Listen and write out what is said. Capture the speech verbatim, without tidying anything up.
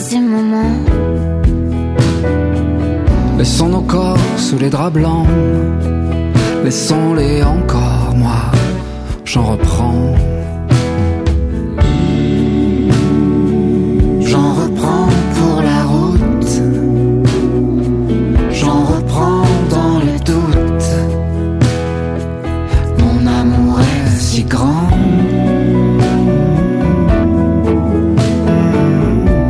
ces moments. Laissons nos corps sous les draps blancs, laissons-les encore, moi, j'en reprends.